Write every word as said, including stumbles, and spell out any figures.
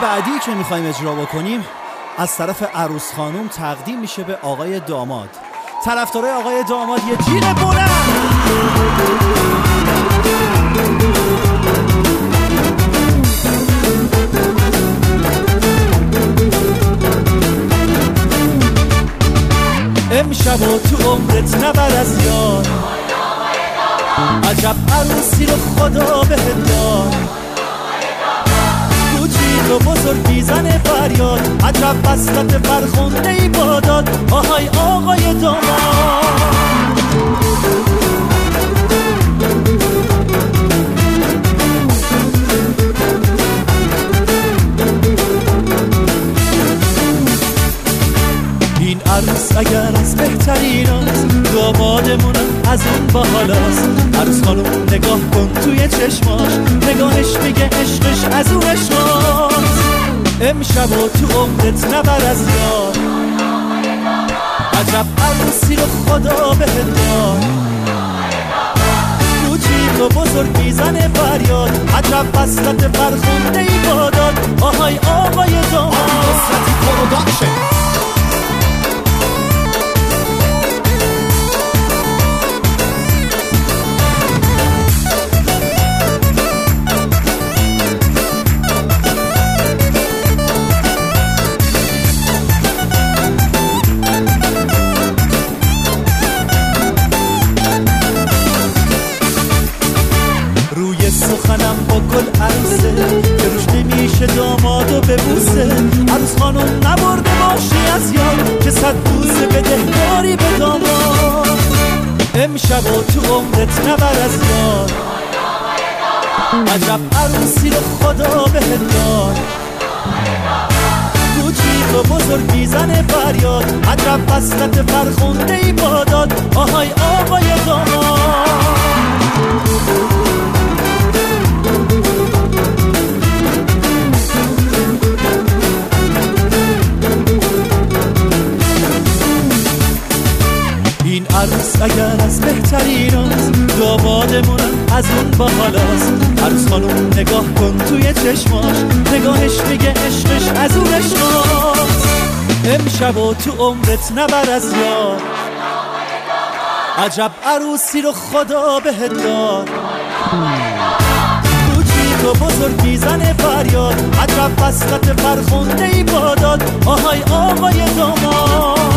بعدی که میخوایم اجرا بکنیم از طرف عروس خانم تقدیم میشه به آقای داماد. طرفدارای آقای داماد یه جیغ بلند. امشب و تو عمرت نبر از یار، عجب عروسی رو خدا بهت داد. کوچیک و بزرگ میزنه فریاد، عجب وصلت فرخنده ای باداد. آهای آقای داماد، این عروس اگر از بهترین است، دامادمونم از اون باحالاست. عروس خانم نگاه کن توی چشماش، نگاهش میگه عشقش از اون عشقاست. امشب و تو عمرت نبر از یار، عجب عروسی رو خدا بهت داد. کوچیک و بزرگ میزنه فریاد، عجب وصلت فرخنده ای باداد. آهای آقای داماد. سخنم با گل عروسه که روش نمیشه دامادو ببوسه. عروس خانم نبرده باشی از یاد که صد بوسه بدهکاری به داماد. امشب و تو عمرت نبر از یاد، عجب عروسی رو خدا بهت داد. کوچیک و بزرگ میزنه فریاد، عجب وصلت فرخنده ای باداد. آهای آقای داماد. این عروس اگر از بهترین است، دامادمونم از اون باحالاست. عروس خانم نگاه کن توی چشماش، نگاهش میگه عشقش از اون عشقاست. امشب و تو عمرت نبر از یار، عجب عروسی رو خدا بهت داد. کوچیک و بزرگ میزنه فریاد، عجب وصلت فرخنده ای باداد. آهای آقای داماد.